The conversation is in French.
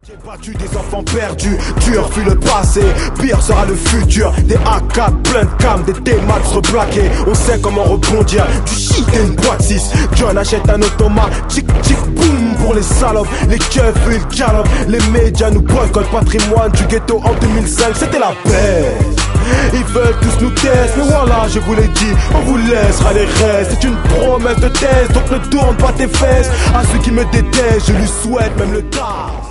J'ai battu des enfants perdus, dur fut le passé, pire sera le futur. Des AK, plein de cam, des T-Max replaqués. On sait comment rebondir, du shit et une boîte 6. John achète un automat, tchic tchic boum pour les salopes. Les keufs ils galopent, les médias nous boycottent. Patrimoine du ghetto en 2005, c'était la paix. Ils veulent tous nous taire, mais voilà je vous l'ai dit, on vous laissera les restes. C'est une promesse de thèse, donc ne tourne pas tes fesses. À ceux qui me détestent, je lui souhaite même le tas.